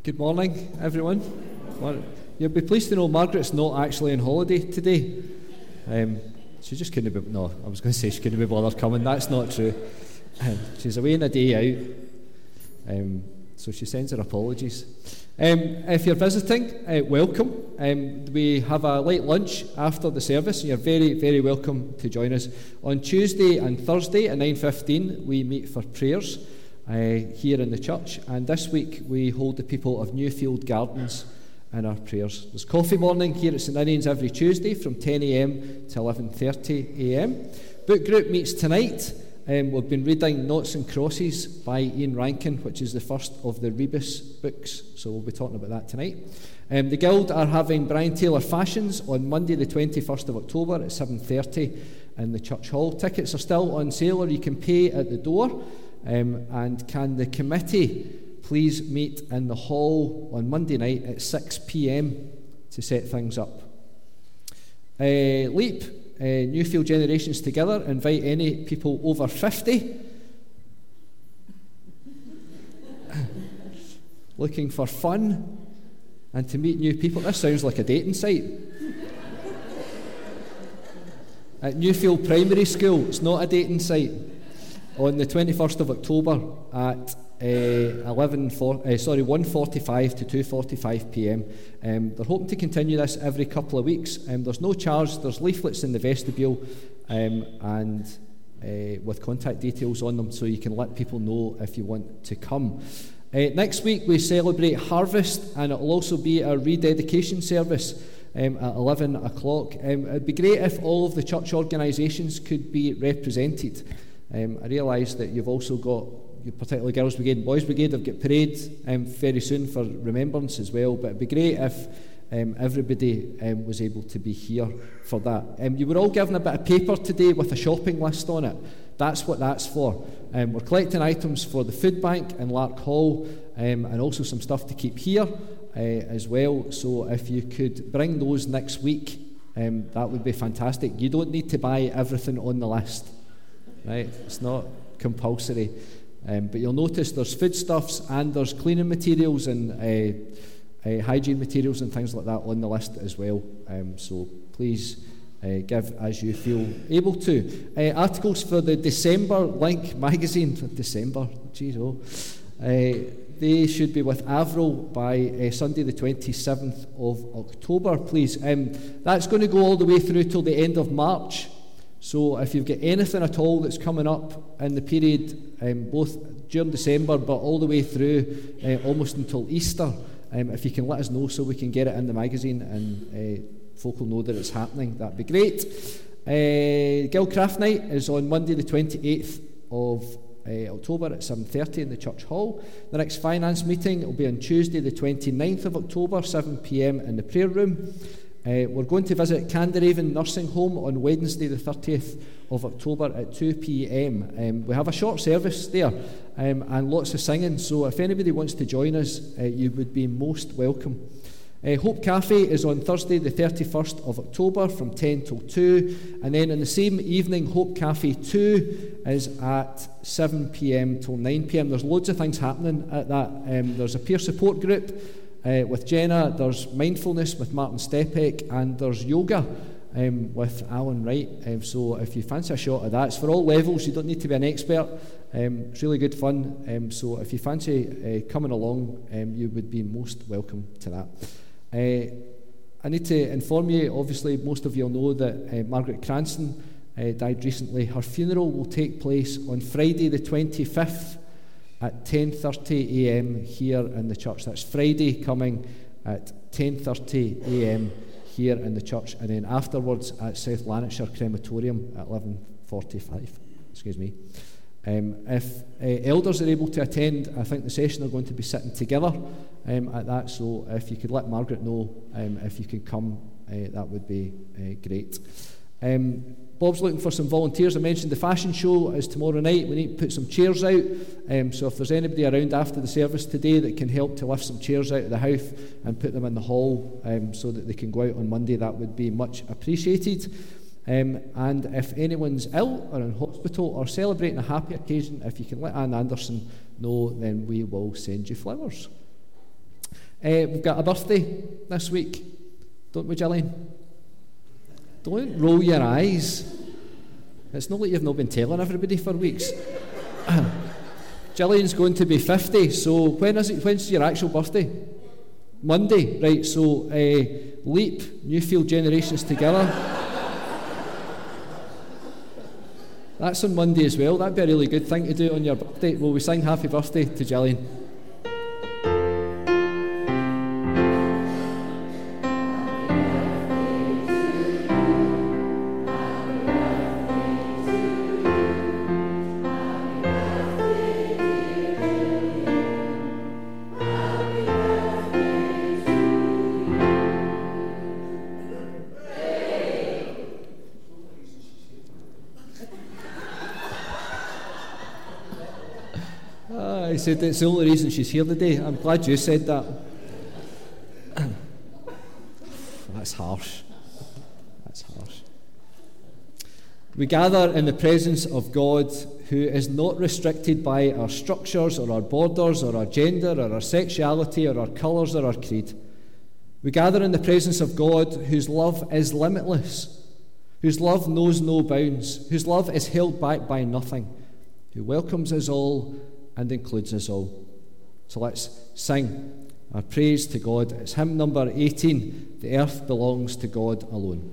Good morning, everyone. You'll be pleased to know Margaret's not actually on holiday today. She just couldn't be... No, I was going to say she couldn't be bothered coming. That's not true. She's away on a day out. So she sends her apologies. If you're visiting, welcome. We have a late lunch after the service. You're very, very welcome to join us. On Tuesday and Thursday at 9:15, we meet for prayers here in the church. And this week, we hold the people of Newfield Gardens in our prayers. There's coffee morning here at St Ninian's every Tuesday from 10 a.m. to 11:30 a.m. Book group meets tonight. We've been reading Noughts and Crosses by Ian Rankin, which is the first of the Rebus books, so we'll be talking about that tonight. The Guild are having Brian Taylor Fashions on Monday the 21st of October at 7:30 in the church hall. Tickets are still on sale, or you can pay at the door. And can the committee please meet in the hall on Monday night at 6 p.m. to set things up. Leap, Newfield Generations Together, invite any people over 50 looking for fun and to meet new people. This sounds like a dating site. At Newfield Primary School, it's not a dating site. On the 21st of October at 1:45 to 2:45 p.m. They're hoping to continue this every couple of weeks. There's no charge. There's leaflets in the vestibule and with contact details on them, so you can let people know if you want to come. Next week we celebrate Harvest, and it will also be a rededication service at 11 o'clock. It'd be great if all of the church organisations could be represented. I realise that you've also got, particularly Girls' Brigade and Boys' Brigade, have got parade very soon for remembrance as well, but it'd be great if everybody was able to be here for that. You were all given a bit of paper today with a shopping list on it. That's what that's for. We're collecting items for the food bank in Lark Hall and also some stuff to keep here as well, so if you could bring those next week, that would be fantastic. You don't need to buy everything on the list. Right, it's not compulsory, but you'll notice there's foodstuffs and there's cleaning materials and hygiene materials and things like that on the list as well. So please give as you feel able to. Articles for the December Link magazine for December. They should be with Avril by Sunday the 27th of October, please. That's going to go all the way through till the end of March. So if you've got anything at all that's coming up in the period, both during December but all the way through almost until Easter, if you can let us know so we can get it in the magazine and folk will know that it's happening, that'd be great. Guild Craft Night is on Monday the 28th of October at 7:30 in the church hall. The next finance meeting will be on Tuesday the 29th of October, 7 p.m. in the prayer room. We're going to visit Canderhaven Nursing Home on Wednesday the 30th of October at 2 p.m. We have a short service there and lots of singing, so if anybody wants to join us, you would be most welcome. Hope Cafe is on Thursday the 31st of October from 10 till 2, and then in the same evening Hope Cafe 2 is at 7 p.m. till 9 p.m. There's loads of things happening at that. There's a peer support group with Jenna, there's mindfulness with Martin Stepek, and there's yoga with Alan Wright. So if you fancy a shot of that, it's for all levels, you don't need to be an expert. It's really good fun, so if you fancy coming along, you would be most welcome to that. I need to inform you, obviously most of you will know that Margaret Cranston died recently. Her funeral will take place on Friday the 25th at 10:30 a.m. here in the church. That's Friday coming at 10:30 a.m. here in the church, and then afterwards at South Lanarkshire Crematorium at 11:45. If elders are able to attend, I think the session are going to be sitting together at that, so if you could let Margaret know if you could come, that would be great. Bob's looking for some volunteers. I mentioned the fashion show is tomorrow night. We need to put some chairs out, so if there's anybody around after the service today that can help to lift some chairs out of the house and put them in the hall so that they can go out on Monday, that would be much appreciated. And if anyone's ill or in hospital or celebrating a happy occasion, if you can let Anne Anderson know, then we will send you flowers. We've got a birthday this week, don't we, Gillian? Don't roll your eyes. It's not like you've not been telling everybody for weeks. Gillian's going to be 50, so when's your actual birthday? Monday, right, so LEAP, Newfield Generations Together. That's on Monday as well. That'd be a really good thing to do on your birthday. Will we sing happy birthday to Gillian? He said it's the only reason she's here today. I'm glad you said that. That's harsh. That's harsh. We gather in the presence of God, who is not restricted by our structures or our borders or our gender or our sexuality or our colours or our creed. We gather in the presence of God, whose love is limitless, whose love knows no bounds, whose love is held back by nothing, who welcomes us all and includes us all. So let's sing our praise to God. It's hymn number 18, The Earth Belongs to God Alone.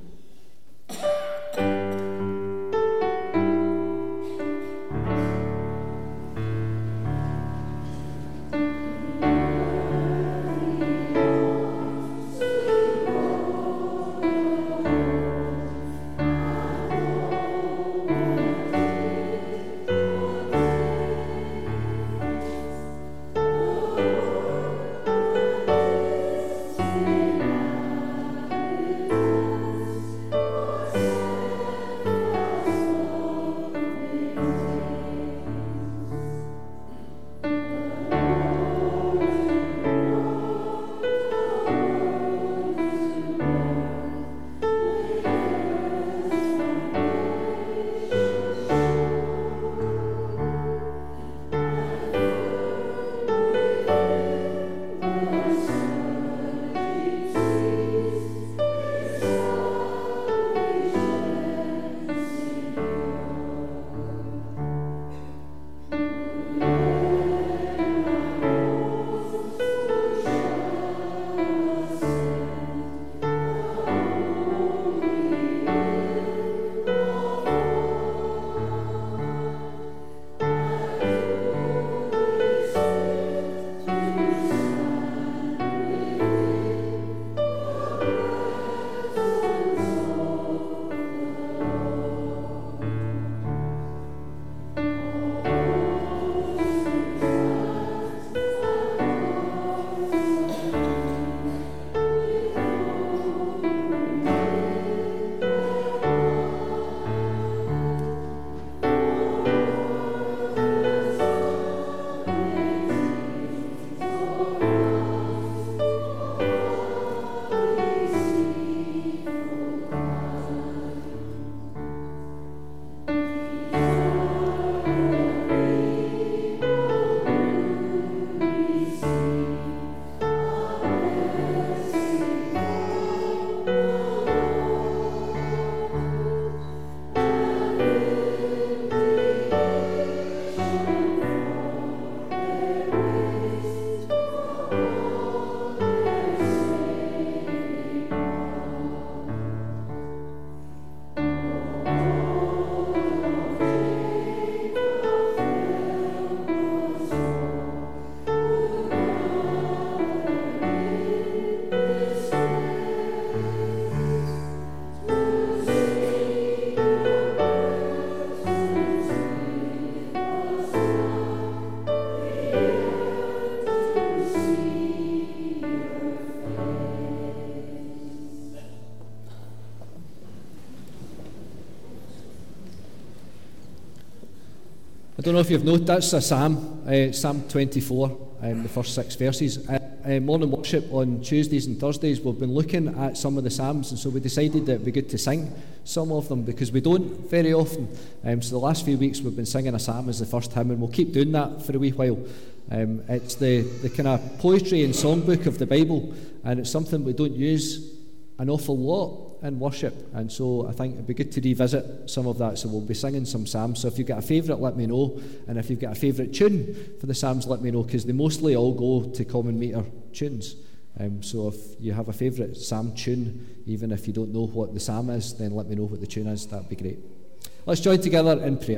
I don't know if you've noticed, that's a psalm, Psalm 24. the first 6 verses. Morning worship on Tuesdays and Thursdays, we've been looking at some of the Psalms, and so we decided that it would be good to sing some of them because we don't very often. So the last few weeks we've been singing a psalm as the first hymn, and we'll keep doing that for a wee while. It's the kind of poetry and songbook of the Bible, and it's something we don't use an awful lot in worship, and so I think it'd be good to revisit some of that. So we'll be singing some psalms. So if you've got a favourite, let me know, and if you've got a favourite tune for the psalms, let me know, because they mostly all go to common metre tunes. So if you have a favourite psalm tune, even if you don't know what the psalm is, then let me know what the tune is. That'd be great. Let's join together in prayer.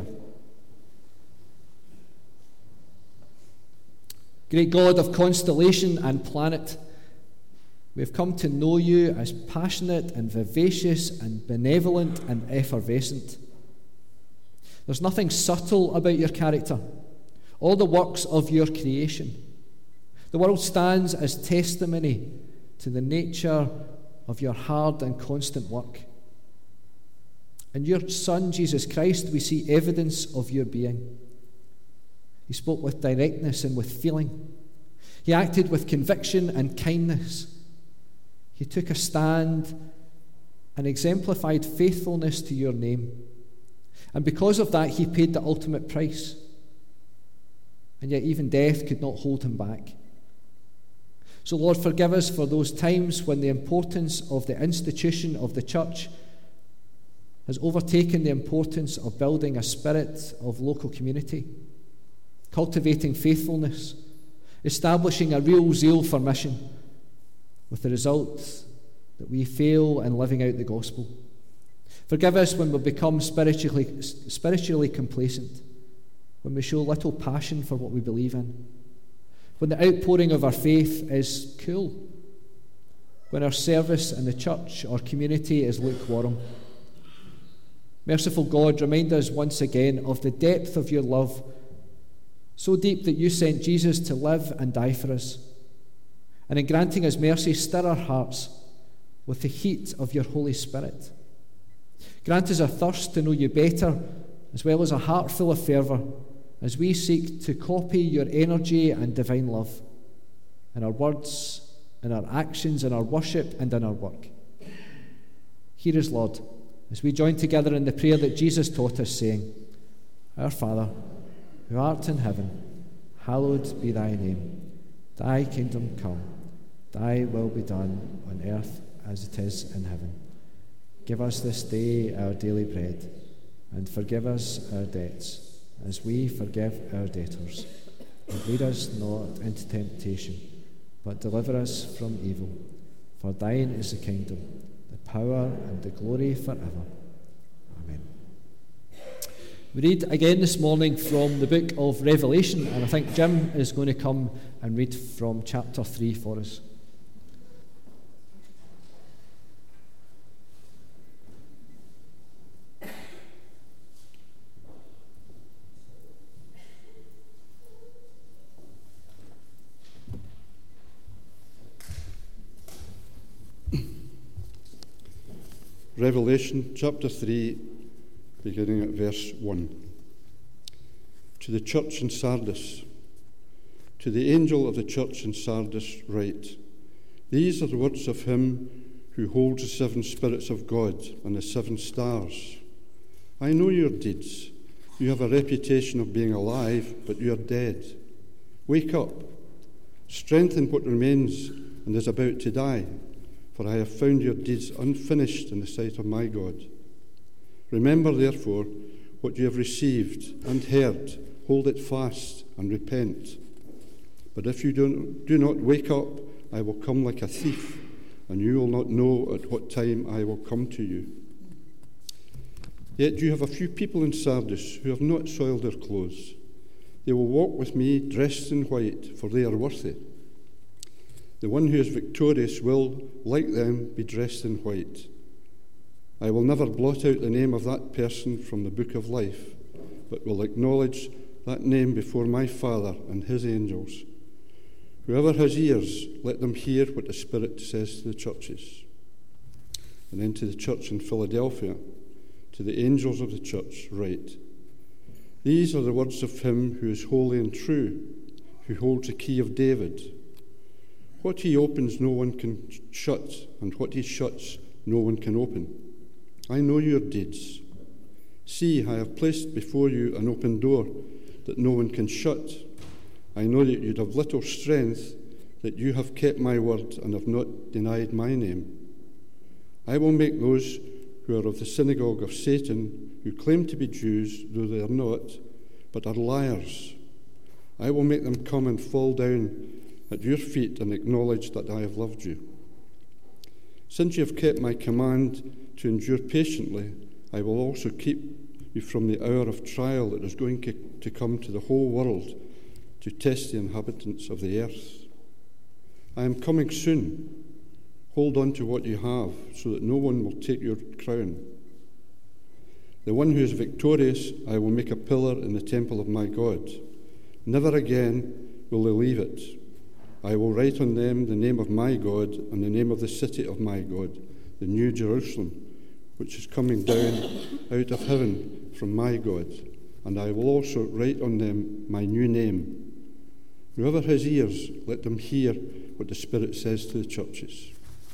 Great God of constellation and planet, we have come to know you as passionate and vivacious and benevolent and effervescent. There's nothing subtle about your character, all the works of your creation. The world stands as testimony to the nature of your hard and constant work. In your Son, Jesus Christ, we see evidence of your being. He spoke with directness and with feeling. He acted with conviction and kindness. He took a stand and exemplified faithfulness to your name. And because of that, he paid the ultimate price. And yet even death could not hold him back. So Lord, forgive us for those times when the importance of the institution of the church has overtaken the importance of building a spirit of local community, cultivating faithfulness, establishing a real zeal for mission, with the result that we fail in living out the gospel. Forgive us when we become spiritually complacent, when we show little passion for what we believe in, when the outpouring of our faith is cool, when our service in the church or community is lukewarm. Merciful God, remind us once again of the depth of your love, so deep that you sent Jesus to live and die for us. And in granting us mercy, stir our hearts with the heat of your Holy Spirit. Grant us a thirst to know you better, as well as a heart full of fervour, as we seek to copy your energy and divine love in our words, in our actions, in our worship, and in our work. Hear us, Lord, as we join together in the prayer that Jesus taught us, saying, Our Father, who art in heaven, hallowed be thy name. Thy kingdom come, thy will be done on earth as it is in heaven. Give us this day our daily bread, and forgive us our debts, as we forgive our debtors. And lead us not into temptation, but deliver us from evil. For thine is the kingdom, the power, and the glory forever. Amen. We read again this morning from the book of Revelation, and I think Jim is going to come and read from chapter 3 for us. Revelation chapter 3, beginning at verse 1. To the church in Sardis, to the angel of the church in Sardis write, These are the words of him who holds the 7 spirits of God and the 7 stars. I know your deeds. You have a reputation of being alive, but you are dead. Wake up, strengthen what remains and is about to die, for I have found your deeds unfinished in the sight of my God. Remember, therefore, what you have received and heard, hold it fast and repent. But if you do not wake up, I will come like a thief, and you will not know at what time I will come to you. Yet you have a few people in Sardis who have not soiled their clothes. They will walk with me dressed in white, for they are worthy. The one who is victorious will, like them, be dressed in white. I will never blot out the name of that person from the book of life, but will acknowledge that name before my Father and his angels. Whoever has ears, let them hear what the Spirit says to the churches. And then to the church in Philadelphia, to the angels of the church, write, These are the words of him who is holy and true, who holds the key of David. What he opens no one can shut, and what he shuts no one can open. I know your deeds. See, I have placed before you an open door that no one can shut. I know that you have little strength, that you have kept my word and have not denied my name. I will make those who are of the synagogue of Satan, who claim to be Jews, though they are not, but are liars. I will make them come and fall down at your feet and acknowledge that I have loved you. Since you have kept my command to endure patiently, I will also keep you from the hour of trial that is going to come to the whole world to test the inhabitants of the earth. I am coming soon. Hold on to what you have, so that no one will take your crown. The one who is victorious, I will make a pillar in the temple of my God. Never again will they leave it. I will write on them the name of my God and the name of the city of my God, the New Jerusalem, which is coming down out of heaven from my God. And I will also write on them my new name. Whoever has ears, let them hear what the Spirit says to the churches.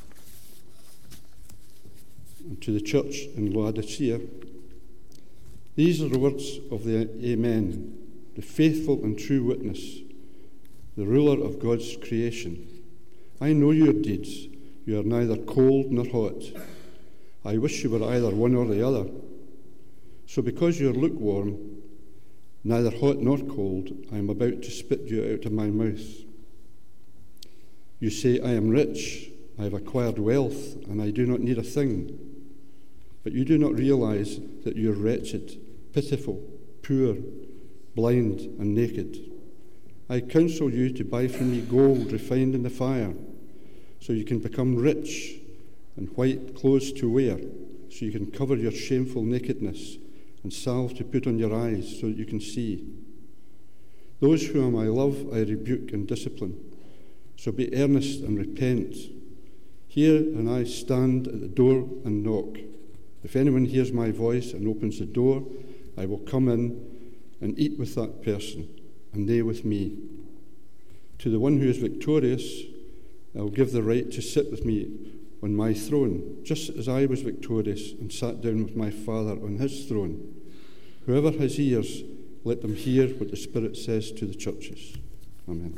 And to the church in Laodicea, these are the words of the Amen, the faithful and true witness, the ruler of God's creation. I know your deeds. You are neither cold nor hot. I wish you were either one or the other. So because you are lukewarm, neither hot nor cold, I am about to spit you out of my mouth. You say, I am rich, I have acquired wealth, and I do not need a thing. But you do not realize that you are wretched, pitiful, poor, blind, and naked. I counsel you to buy from me gold refined in the fire, so you can become rich, and white clothes to wear, so you can cover your shameful nakedness, and salve to put on your eyes, so that you can see. Those whom I love I rebuke and discipline, so be earnest and repent. Here and I stand at the door and knock. If anyone hears my voice and opens the door, I will come in and eat with that person, and they with me. To the one who is victorious, I will give the right to sit with me on my throne, just as I was victorious and sat down with my Father on his throne. Whoever has ears, let them hear what the Spirit says to the churches. Amen.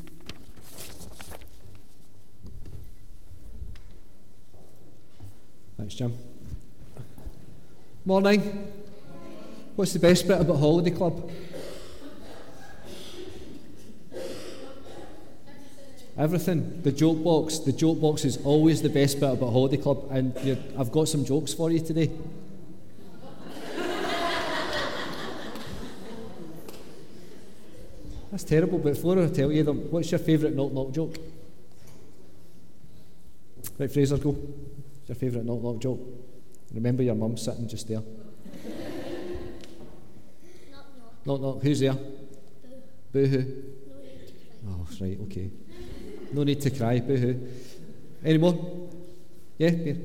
Thanks, Jim. Morning. What's the best bit about Holiday Club? Everything. The joke box. The joke box is always the best bit about Holiday Club, and I've got some jokes for you today. That's terrible, but before I tell you them, what's your favourite knock-knock joke? Right, Fraser, go. What's your favourite knock-knock joke? Remember your mum sitting just there. Knock-knock. Who's there? Boo-hoo. Oh, right, okay. No need to cry, boo-hoo. Any more? Yeah, here.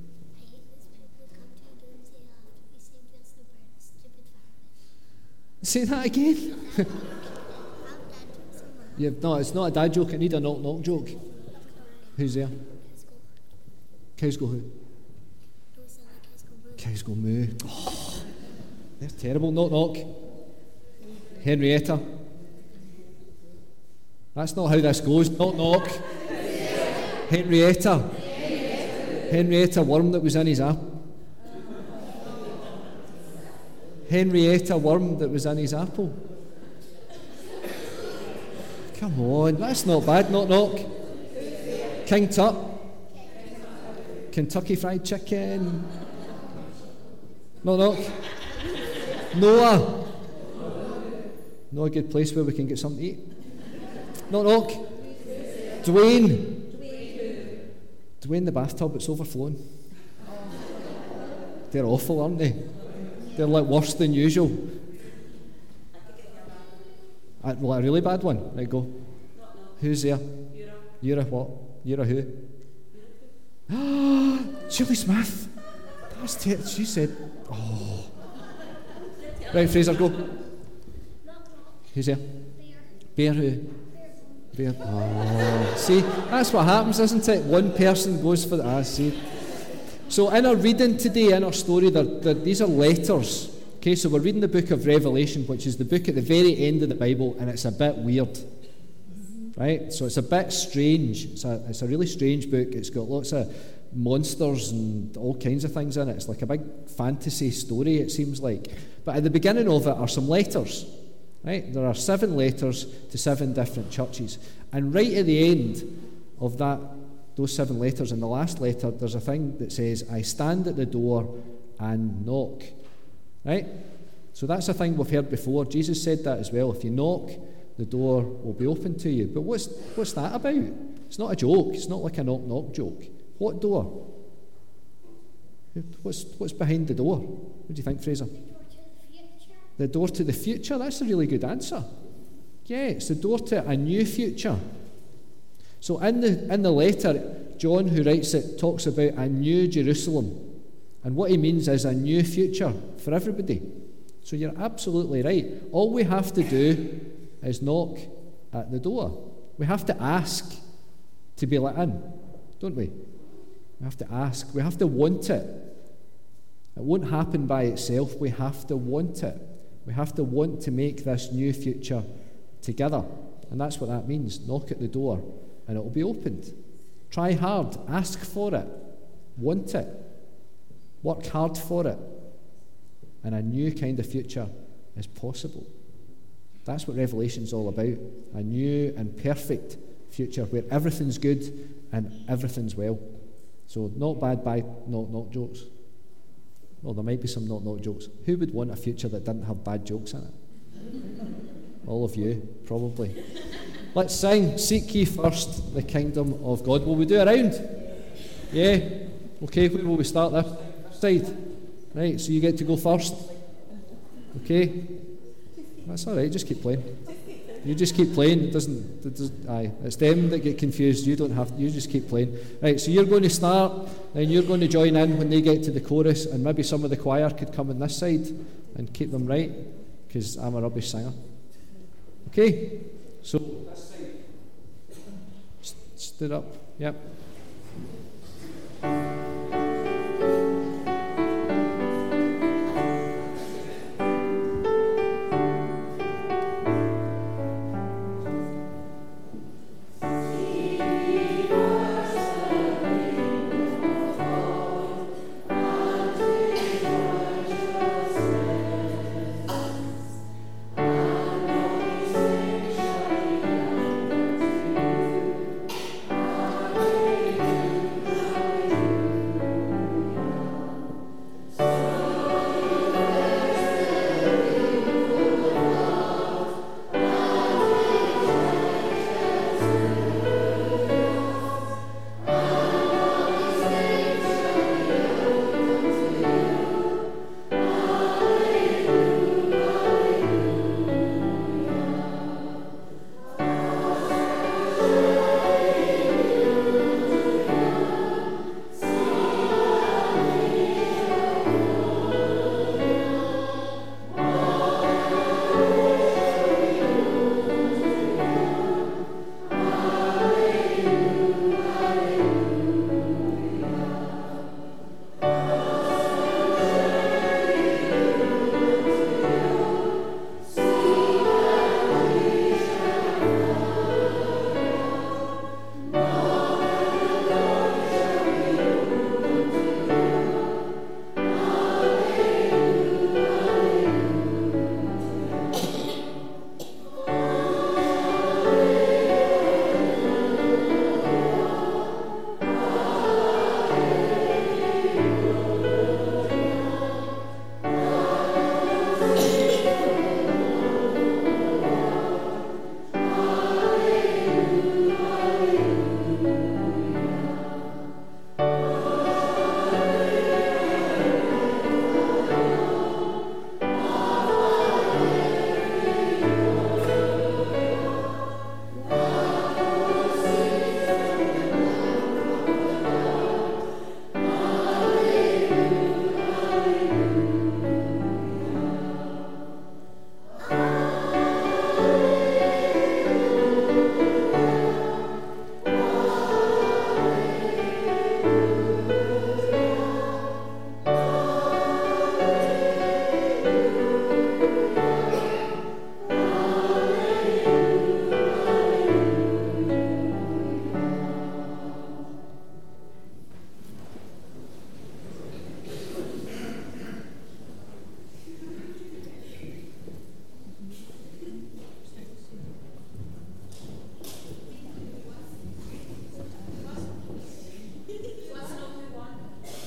Say that again. No, it's not a dad joke. I need a knock-knock joke. Who's there? Cows go who? Cows go moo. Oh, they're terrible. Knock-knock. Henrietta. That's not how this goes. Knock-knock. Henrietta. Henrietta worm that was in his apple. Henrietta worm that was in his apple. Come on, that's not bad. Knock-knock. King Tut. Kentucky Fried Chicken. Knock-knock. Noah. Not a good place where we can get something to eat. Knock-knock. Dwayne. Dwayne the bathtub, it's overflowing. They're awful, aren't they? They're like worse than usual. Well, a really bad one. Right, go. Who's there? Yura what? Yura who? Julie Smith. That's she said. Oh. Right, Fraser, go. Who's there? Bear who? Oh, see, that's what happens, isn't it? One person goes for the see. So in our reading today, in our story, these are letters. Okay, so we're reading the book of Revelation, which is the book at the very end of the Bible, and it's a bit weird. Right? So it's a bit strange. It's a really strange book. It's got lots of monsters and all kinds of things in it. It's like a big fantasy story, it seems like. But at the beginning of it are some letters. Right? There are 7 letters to 7 different churches. And right at the end of those 7 letters, in the last letter, there's a thing that says, I stand at the door and knock. Right? So that's a thing we've heard before. Jesus said that as well. If you knock, the door will be open to you. But what's that about? It's not a joke. It's not like a knock-knock joke. What door? What's behind the door? What do you think, Fraser? The door to the future. That's a really good answer. Yeah, it's the door to a new future. So in the letter, John, who writes it, talks about a new Jerusalem. And what he means is a new future for everybody. So you're absolutely right. All we have to do is knock at the door. We have to ask to be let in, don't we? We have to ask. We have to want it. It won't happen by itself. We have to want it. We have to want to make this new future together. And that's what that means. Knock at the door and it will be opened. Try hard. Ask for it. Want it. Work hard for it. And a new kind of future is possible. That's what Revelation's all about. A new and perfect future where everything's good and everything's well. So not bad by knock-knock jokes. Well, there might be some knock-knock jokes. Who would want a future that didn't have bad jokes in it? All of you, probably. Let's sing, Seek Ye First the Kingdom of God. Will we do a round? Yeah? Okay, where will we start this side? Right, so you get to go first. Okay? That's all right, just keep playing. You just keep playing. It doesn't. Aye, it's them that get confused. You don't have. You just keep playing. Right. So you're going to start, then you're going to join in when they get to the chorus, and maybe some of the choir could come on this side and keep them right, because I'm a rubbish singer. Okay. So this side. Stood up. Yep.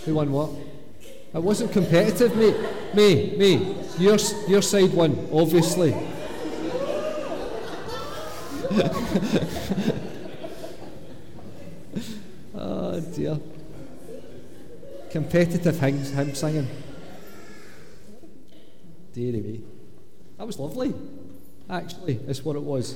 Who won what? It wasn't competitive, mate. May, your side won, obviously. Oh dear. Competitive hymn singing. Deary me. That was lovely. Actually, that's what it was.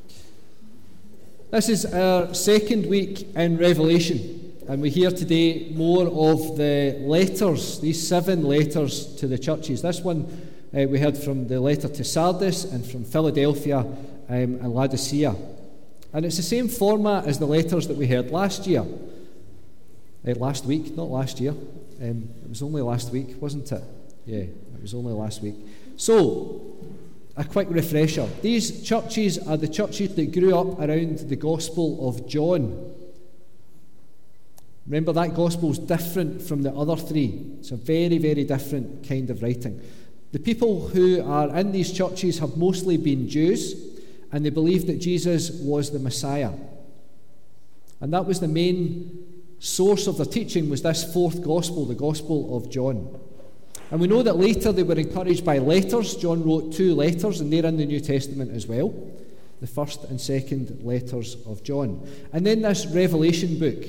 This is our second week in Revelation, and we hear today more of the letters, these 7 letters to the churches. This one we heard from the letter to Sardis and from Philadelphia and Laodicea. And it's the same format as the letters that we heard last year. Last week, not last year. It was only last week, wasn't it? Yeah, it was only last week. So, a quick refresher. These churches are the churches that grew up around the Gospel of John. Remember, that Gospel is different from the other 3. It's a very, very different kind of writing. The people who are in these churches have mostly been Jews, and they believed that Jesus was the Messiah. And that was the main source of their teaching, was this 4th Gospel, the Gospel of John. And we know that later they were encouraged by letters. John wrote 2 letters, and they're in the New Testament as well, the 1st and 2nd letters of John. And then this Revelation book,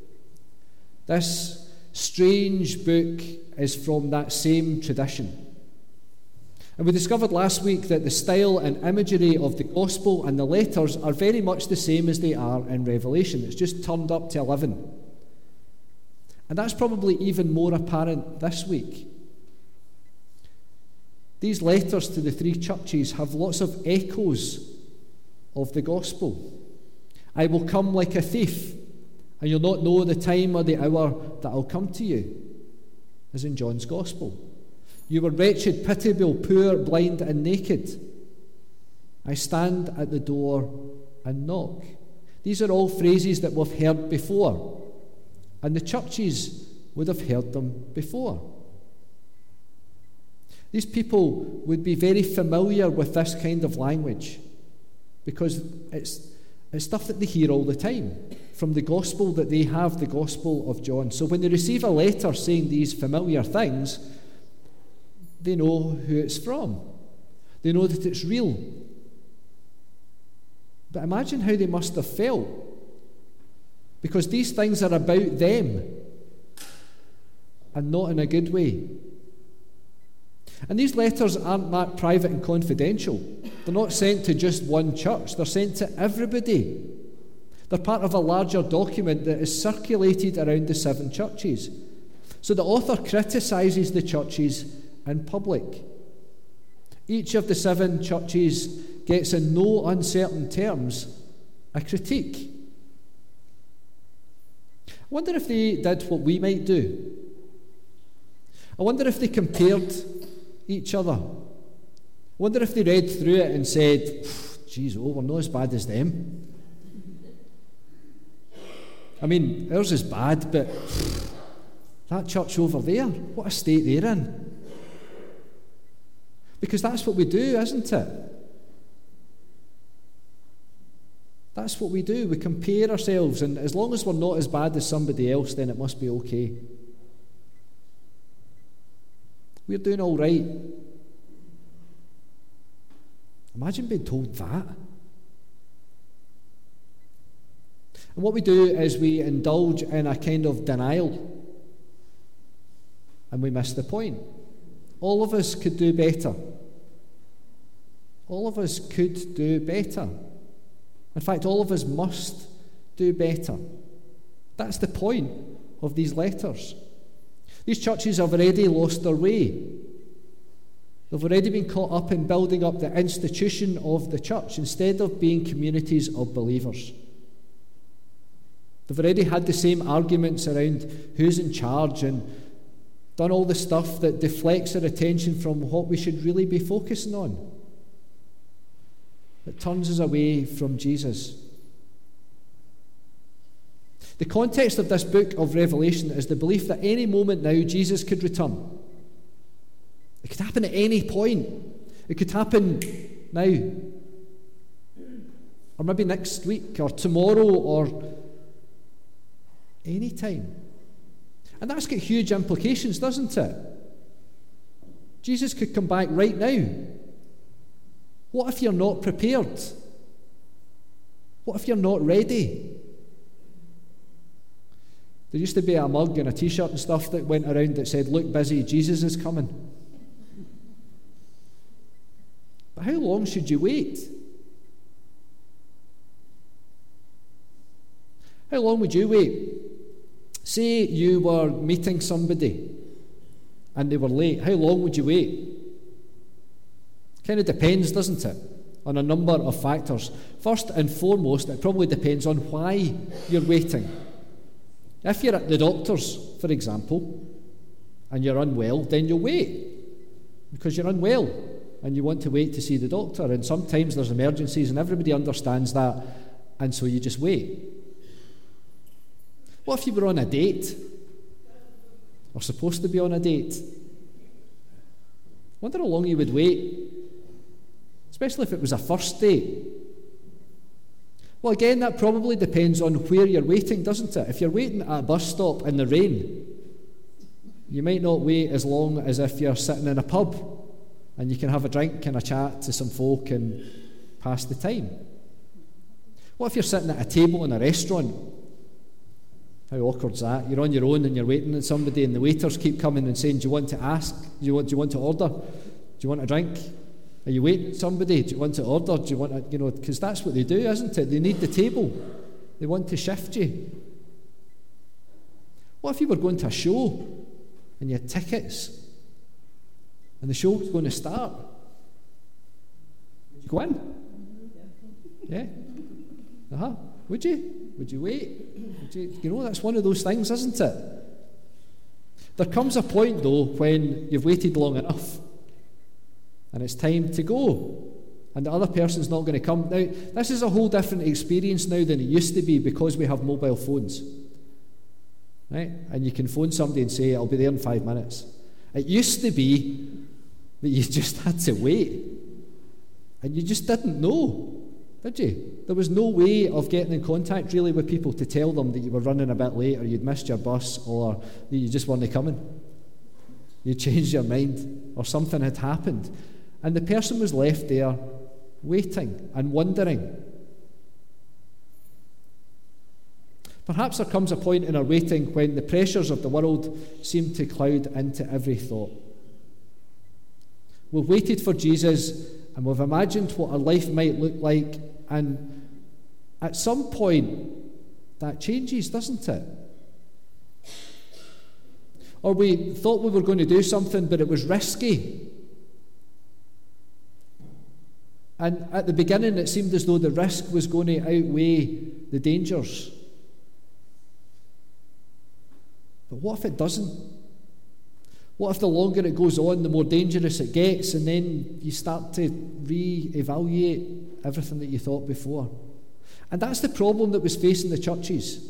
this strange book, is from that same tradition. And we discovered last week that the style and imagery of the Gospel and the letters are very much the same as they are in Revelation. It's just turned up to 11. And that's probably even more apparent this week. These letters to the 3 churches have lots of echoes of the Gospel. I will come like a thief, and you'll not know the time or the hour that I'll come to you, as in John's Gospel. You were wretched, pitiable, poor, blind, and naked. I stand at the door and knock. These are all phrases that we've heard before, and the churches would have heard them before. These people would be very familiar with this kind of language because it's stuff that they hear all the time from the gospel that they have, the Gospel of John. So when they receive a letter saying these familiar things, they know who it's from. They know that it's real. But imagine how they must have felt, because these things are about them and not in a good way. And these letters aren't that private and confidential. They're not sent to just one church. They're sent to everybody. They're part of a larger document that is circulated around the 7 churches. So the author criticises the churches in public. Each of the 7 churches gets, in no uncertain terms, a critique. I wonder if they did what we might do. I wonder if they compared each other. I wonder if they read through it and said, geez, we're not as bad as them. I mean, ours is bad, but that church over there, what a state they're in. Because that's what we do, isn't it? That's what we do. We compare ourselves, and as long as we're not as bad as somebody else, then it must be okay. We're doing all right. Imagine being told that. And what we do is we indulge in a kind of denial, and we miss the point. All of us could do better. All of us could do better. In fact, all of us must do better. That's the point of these letters. These churches have already lost their way. They've already been caught up in building up the institution of the church instead of being communities of believers. They've already had the same arguments around who's in charge and done all the stuff that deflects our attention from what we should really be focusing on. It turns us away from Jesus. The context of this book of Revelation is the belief that any moment now Jesus could return. It could happen at any point. It could happen now. Or maybe next week or tomorrow or any time. And that's got huge implications, doesn't it? Jesus could come back right now. What if you're not prepared? What if you're not ready? There used to be a mug and a t-shirt and stuff that went around that said, "Look busy, Jesus is coming." But how long should you wait? How long would you wait? Say you were meeting somebody and they were late. How long would you wait? Kind of depends, doesn't it, on a number of factors. First and foremost, it probably depends on why you're waiting. If you're at the doctor's, for example, and you're unwell, then you'll wait because you're unwell and you want to wait to see the doctor. And sometimes there's emergencies and everybody understands that, and so you just wait. What if you were on a date? Or supposed to be on a date? Wonder how long you would wait, especially if it was a first date. Well, again, that probably depends on where you're waiting, doesn't it? If you're waiting at a bus stop in the rain, you might not wait as long as if you're sitting in a pub and you can have a drink and a chat to some folk and pass the time. What if you're sitting at a table in a restaurant? How awkward's that? You're on your own and you're waiting on somebody and the waiters keep coming and saying, "Do you want to ask? Do you want to order? Do you want a drink? Are you waiting for somebody? Do you want to order? Do you want to," because that's what they do, isn't it? They need the table. They want to shift you. What if you were going to a show and you had tickets and the show was going to start? Would you go in? Yeah? Would you? Would you wait? That's one of those things, isn't it? There comes a point, though, when you've waited long enough and it's time to go and the other person's not going to come. Now, this is a whole different experience now than it used to be because we have mobile phones, right? And you can phone somebody and say, "I'll be there in 5 minutes." It used to be that you just had to wait and you just didn't know, did you? There was no way of getting in contact really with people to tell them that you were running a bit late or you'd missed your bus or that you just weren't coming. You changed your mind or something had happened. And the person was left there waiting and wondering. Perhaps there comes a point in our waiting when the pressures of the world seem to cloud into every thought. We've waited for Jesus and we've imagined what our life might look like, and at some point that changes, doesn't it? Or we thought we were going to do something but it was risky. And at the beginning it seemed as though the risk was going to outweigh the dangers. But what if it doesn't? What if the longer it goes on, the more dangerous it gets, and then you start to re-evaluate everything that you thought before? And that's the problem that was facing the churches.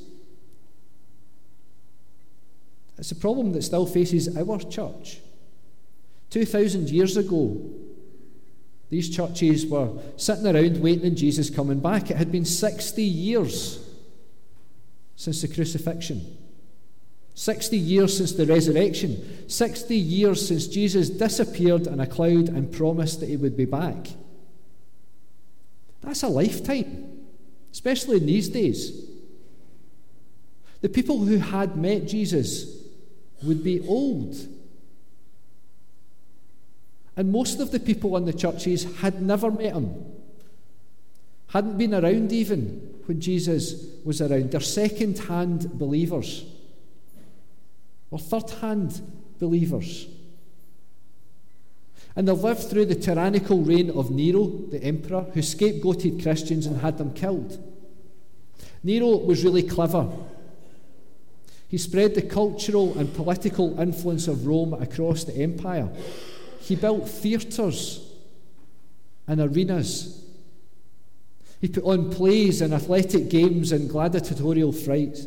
It's a problem that still faces our church. 2,000 years ago, these churches were sitting around waiting on Jesus coming back. It had been 60 years since the crucifixion. 60 years since the resurrection. 60 years since Jesus disappeared in a cloud and promised that he would be back. That's a lifetime, especially in these days. The people who had met Jesus would be old. And most of the people in the churches had never met him, hadn't been around even when Jesus was around. They're second-hand believers or third-hand believers. And they've lived through the tyrannical reign of Nero, the emperor, who scapegoated Christians and had them killed. Nero was really clever. He spread the cultural and political influence of Rome across the empire. He built theatres and arenas. He put on plays and athletic games and gladiatorial fights.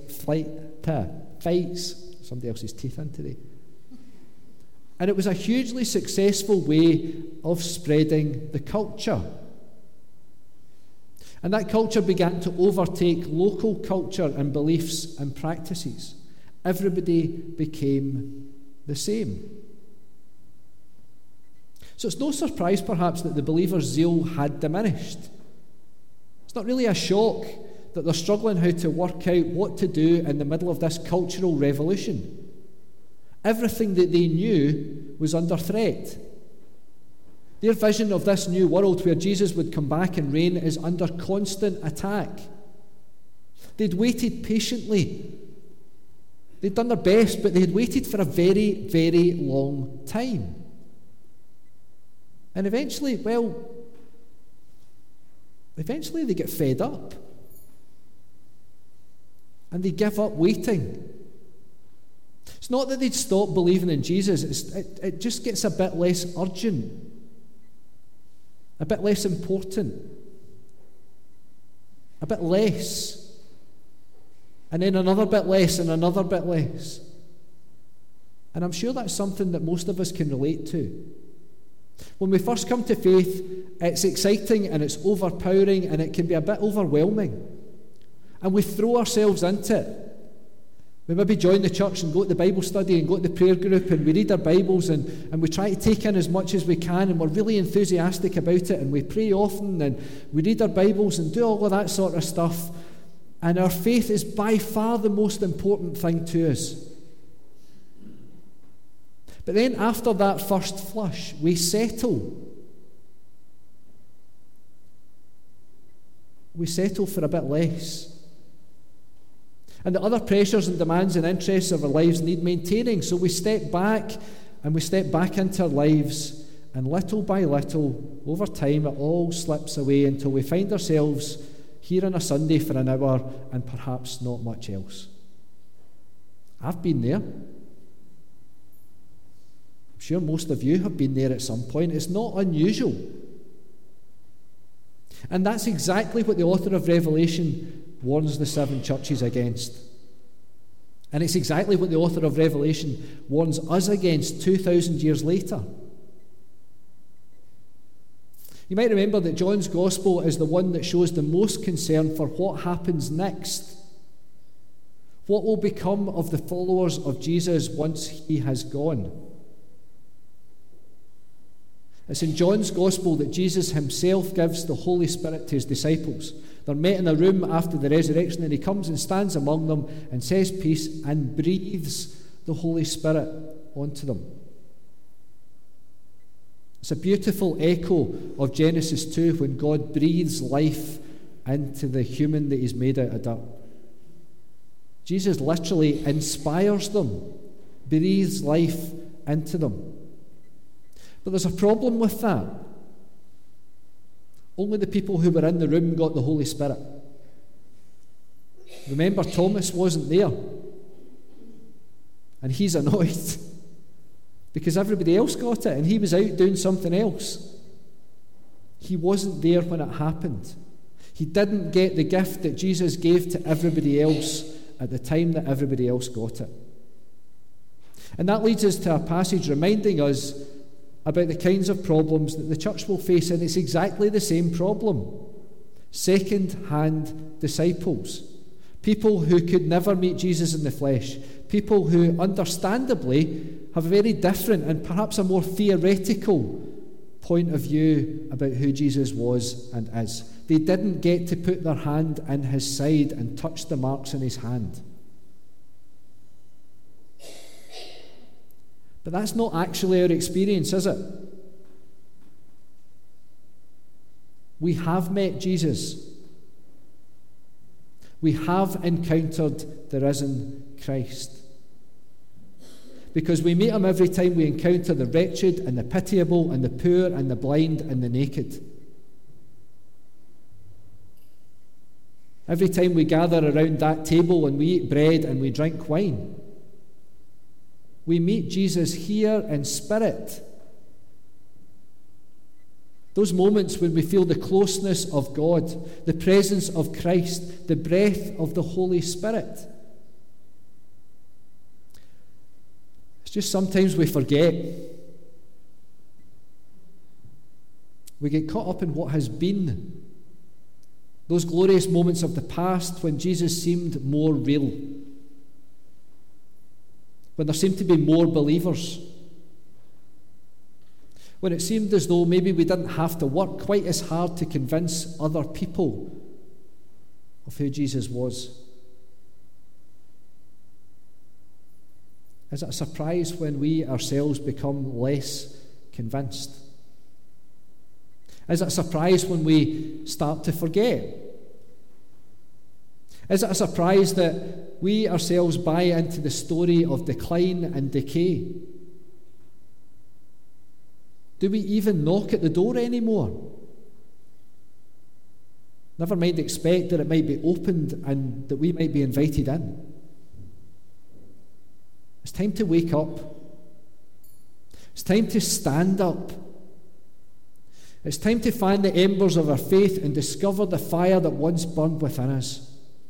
Somebody else's teeth in today. And it was a hugely successful way of spreading the culture. And that culture began to overtake local culture and beliefs and practices. Everybody became the same. So it's no surprise, perhaps, that the believers' zeal had diminished. It's not really a shock that they're struggling how to work out what to do in the middle of this cultural revolution. Everything that they knew was under threat. Their vision of this new world where Jesus would come back and reign is under constant attack. They'd waited patiently. They'd done their best, but they had waited for a very, very long time. And eventually they get fed up. And they give up waiting. It's not that they'd stop believing in Jesus, it just gets a bit less urgent, a bit less important, a bit less. And then another bit less and another bit less. And I'm sure that's something that most of us can relate to. When we first come to faith, it's exciting and it's overpowering and it can be a bit overwhelming. And we throw ourselves into it. We maybe join the church and go to the Bible study and go to the prayer group and we read our Bibles and we try to take in as much as we can and we're really enthusiastic about it and we pray often and we read our Bibles and do all of that sort of stuff. And our faith is by far the most important thing to us. But then after that first flush, we settle. We settle for a bit less. And the other pressures and demands and interests of our lives need maintaining. So we step back and we step back into our lives. And little by little, over time, it all slips away until we find ourselves here on a Sunday for an hour and perhaps not much else. I've been there. I'm sure most of you have been there at some point. It's not unusual. And that's exactly what the author of Revelation warns the 7 churches against. And it's exactly what the author of Revelation warns us against 2,000 years later. You might remember that John's Gospel is the one that shows the most concern for what happens next. What will become of the followers of Jesus once he has gone? It's in John's Gospel that Jesus himself gives the Holy Spirit to his disciples. They're met in a room after the resurrection and he comes and stands among them and says peace and breathes the Holy Spirit onto them. It's a beautiful echo of Genesis 2 when God breathes life into the human that he's made out of dirt. Jesus literally inspires them, breathes life into them. But there's a problem with that. Only the people who were in the room got the Holy Spirit. Remember, Thomas wasn't there. And he's annoyed because everybody else got it and he was out doing something else. He wasn't there when it happened. He didn't get the gift that Jesus gave to everybody else at the time that everybody else got it. And that leads us to a passage reminding us about the kinds of problems that the church will face, and it's exactly the same problem. Second-hand disciples. People who could never meet Jesus in the flesh. People who, understandably, have a very different and perhaps a more theoretical point of view about who Jesus was and is. They didn't get to put their hand in his side and touch the marks in his hand. But that's not actually our experience, is it? We have met Jesus. We have encountered the risen Christ. Because we meet him every time we encounter the wretched and the pitiable and the poor and the blind and the naked. Every time we gather around that table and we eat bread and we drink wine, we meet Jesus here in spirit. Those moments when we feel the closeness of God, the presence of Christ, the breath of the Holy Spirit. It's just sometimes we forget. We get caught up in what has been. Those glorious moments of the past when Jesus seemed more real. when there seemed to be more believers, when it seemed as though maybe we didn't have to work quite as hard to convince other people of who Jesus was. Is it a surprise when we ourselves become less convinced? Is it a surprise when we start to forget? Is it a surprise that we ourselves buy into the story of decline and decay? Do we even knock at the door anymore? Never mind expect that it might be opened and that we might be invited in. It's time to wake up. It's time to stand up. It's time to fan the embers of our faith and discover the fire that once burned within us.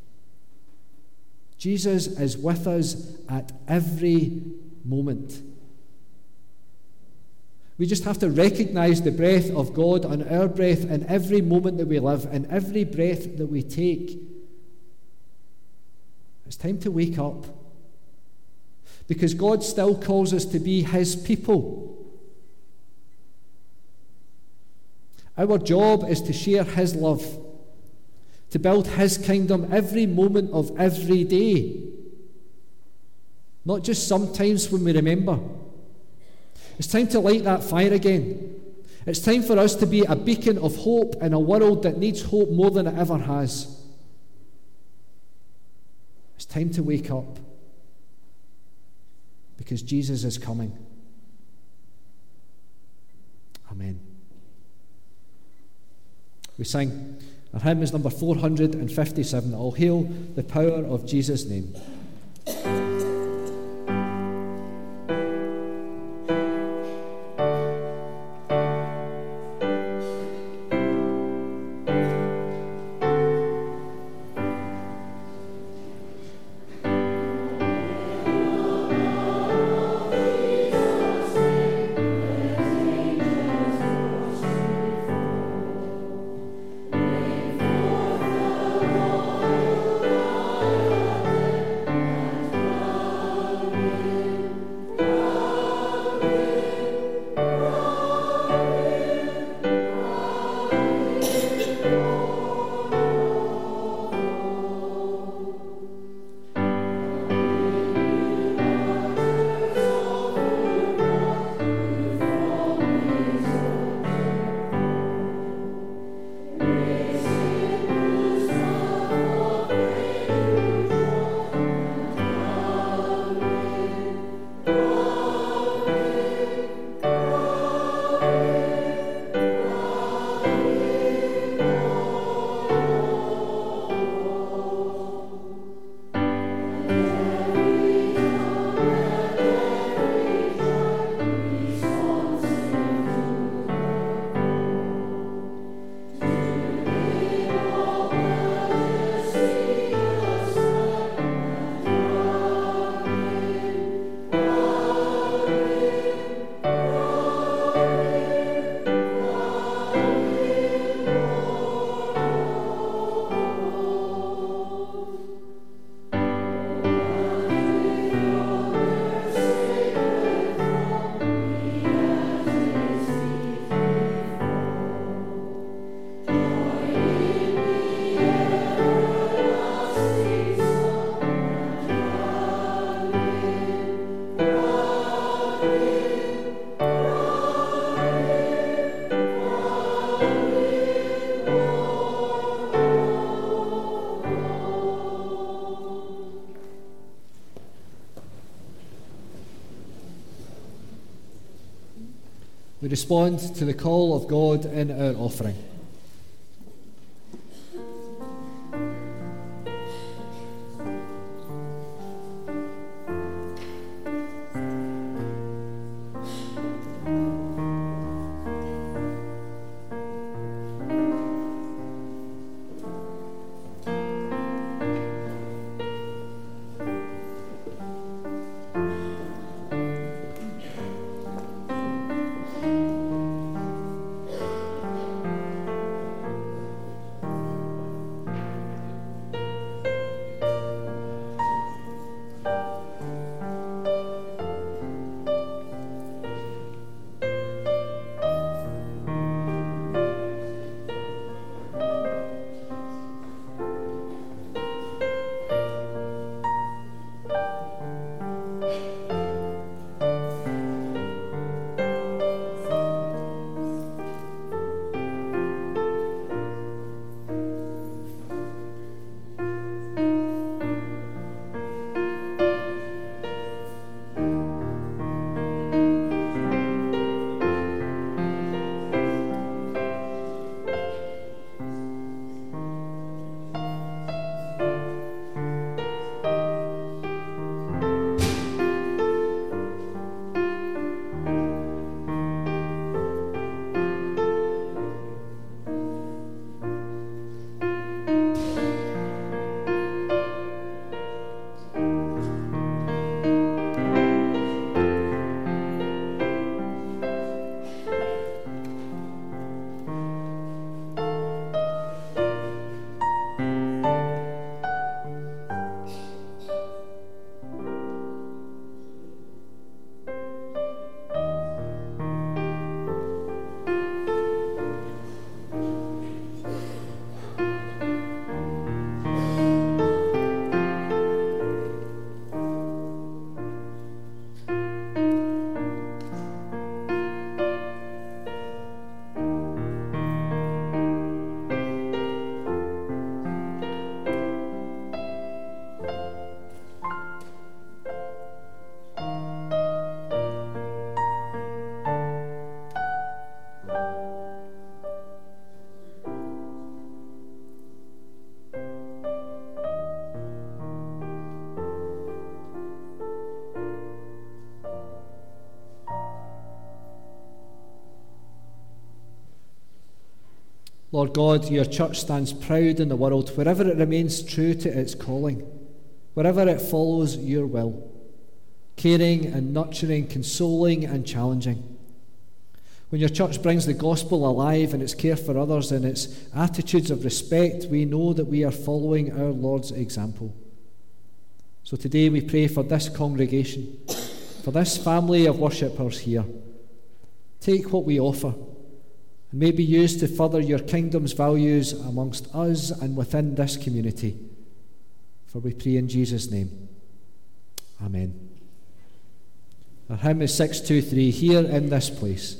Jesus is with us at every moment. We just have to recognize the breath of God on our breath in every moment that we live, in every breath that we take. It's time to wake up. Because God still calls us to be His people. Our job is to share His love, to build His kingdom every moment of every day. Not just sometimes when we remember. It's time to light that fire again. It's time for us to be a beacon of hope in a world that needs hope more than it ever has. It's time to wake up. Because Jesus is coming. Amen. We sing. Our hymn is number 457. All hail the power of Jesus' name. We respond to the call of God in our offering. Lord God, your church stands proud in the world wherever it remains true to its calling, wherever it follows your will, caring and nurturing, consoling and challenging. When your church brings the gospel alive in its care for others and its attitudes of respect, we know that we are following our Lord's example. So today we pray for this congregation, for this family of worshippers here. Take what we offer and may it be used to further your kingdom's values amongst us and within this community. For we pray in Jesus' name. Amen. Our hymn is 623, Here in This Place.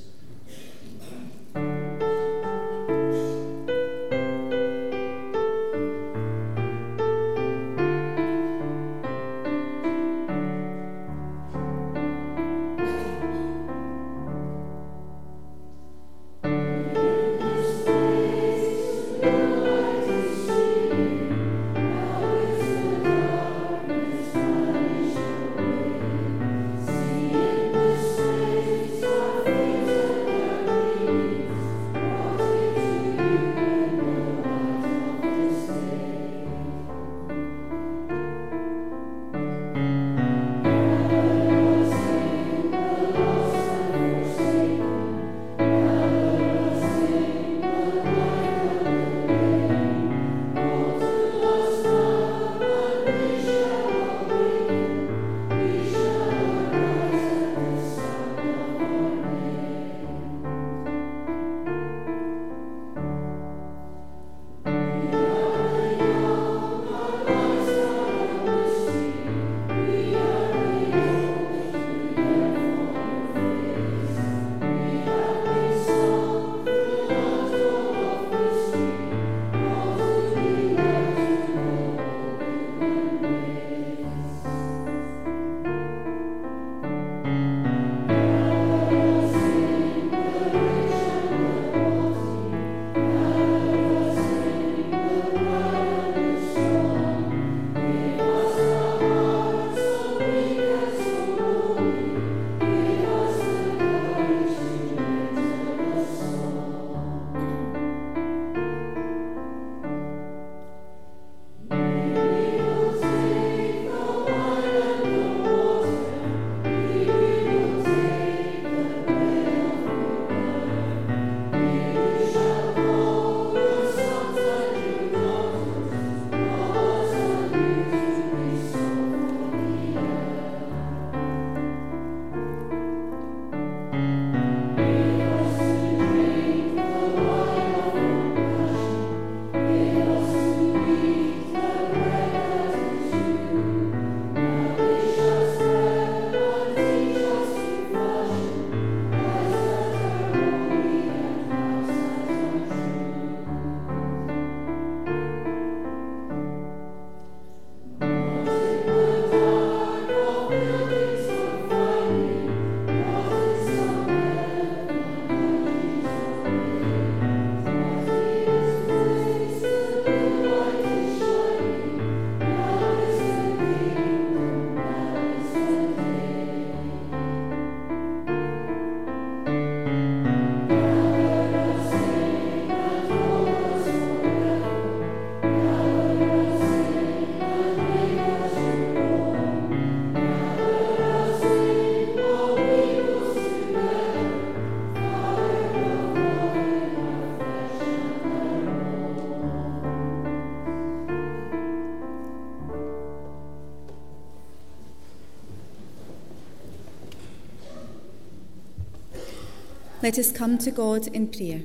Let us come to God in prayer.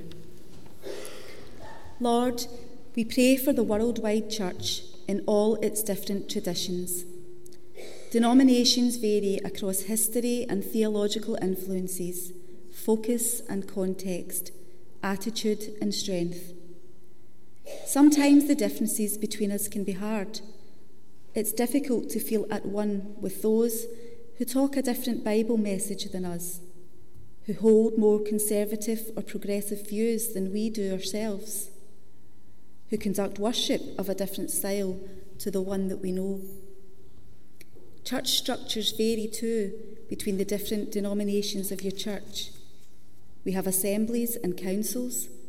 Lord, we pray for the worldwide church in all its different traditions. Denominations vary across history and theological influences, focus and context, attitude and strength. Sometimes the differences between us can be hard. It's difficult to feel at one with those who talk a different Bible message than us, who hold more conservative or progressive views than we do ourselves, who conduct worship of a different style to the one that we know. Church structures vary too between the different denominations of your church. We have assemblies and councils,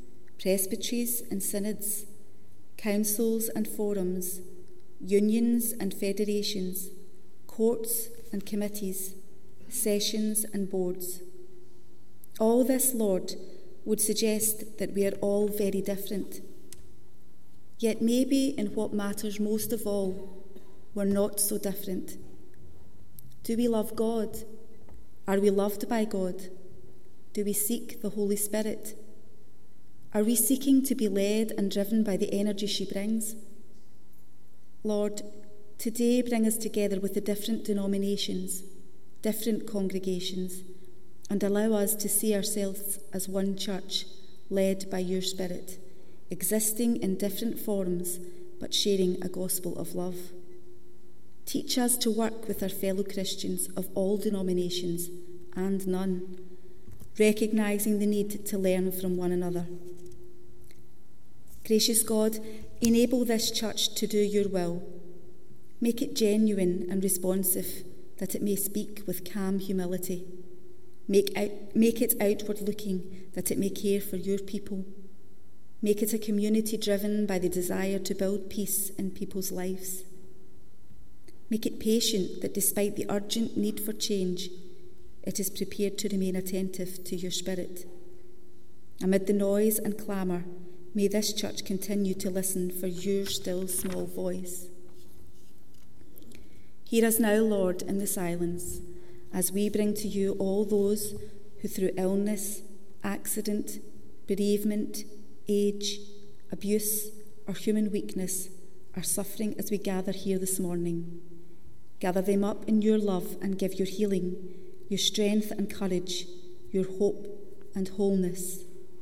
presbyteries and synods, councils and forums, unions and federations, courts and committees, sessions and boards. All this, Lord, would suggest that we are all very different. Yet maybe in what matters most of all, we're not so different. Do we love God? Are we loved by God? Do we seek the Holy Spirit? Are we seeking to be led and driven by the energy she brings? Lord, today bring us together with the different denominations, different congregations, and allow us to see ourselves as one church led by your Spirit, existing in different forms but sharing a gospel of love. Teach us to work with our fellow Christians of all denominations and none, recognising the need to learn from one another. Gracious God, enable this church to do your will. Make it genuine and responsive, that it may speak with calm humility. Make it outward-looking, that it may care for your people. Make it a community driven by the desire to build peace in people's lives. Make it patient, that despite the urgent need for change, it is prepared to remain attentive to your Spirit. Amid the noise and clamour, may this church continue to listen for your still small voice. Hear us now, Lord, in the silence, as we bring to you all those who through illness, accident, bereavement, age, abuse, or human weakness are suffering as we gather here this morning. Gather them up in your love and give your healing, your strength and courage, your hope and wholeness.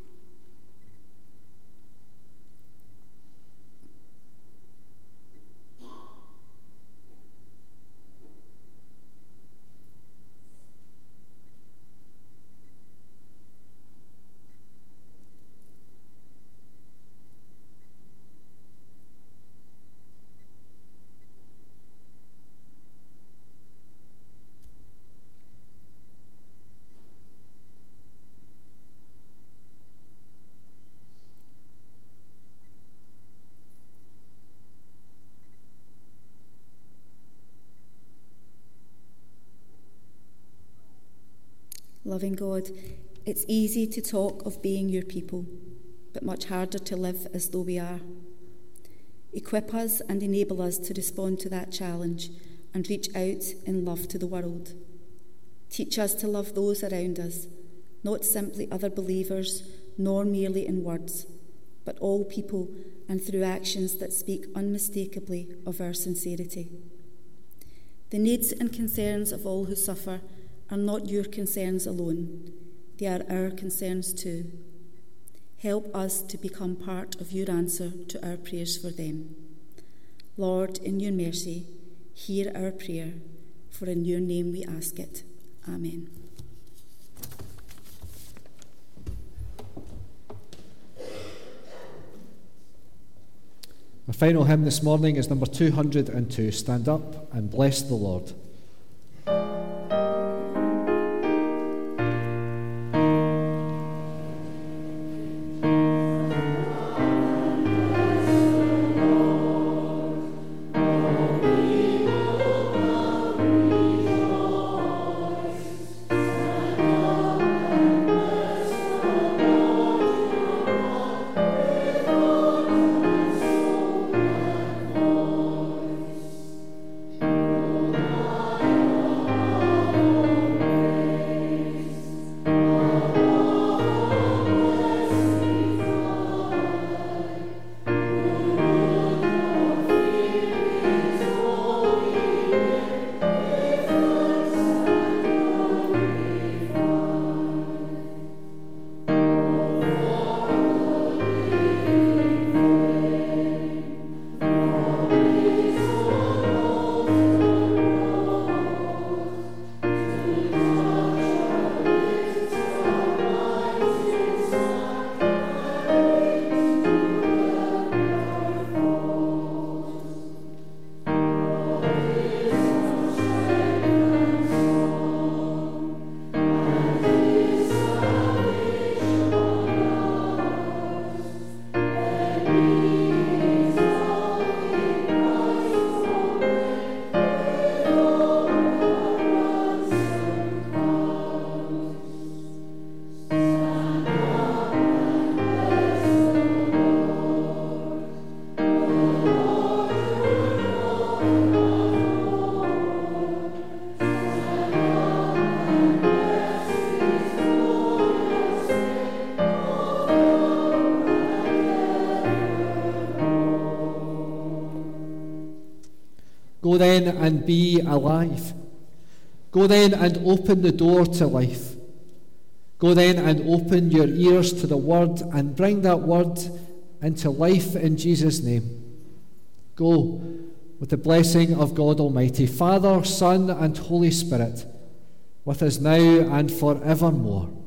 Loving God, it's easy to talk of being your people, but much harder to live as though we are. Equip us and enable us to respond to that challenge and reach out in love to the world. Teach us to love those around us, not simply other believers, nor merely in words, but all people and through actions that speak unmistakably of our sincerity. The needs and concerns of all who suffer are not your concerns alone, they are our concerns too. Help us to become part of your answer to our prayers for them. Lord, in your mercy, hear our prayer, for in your name we ask it. Amen. Our final hymn this morning is number 202, Stand Up and Bless the Lord. Oh Go then and be alive. Go then and open the door to life. Go then and open your ears to the word and bring that word into life in Jesus' name. Go with the blessing of God Almighty, Father, Son, and Holy Spirit, with us now and forevermore.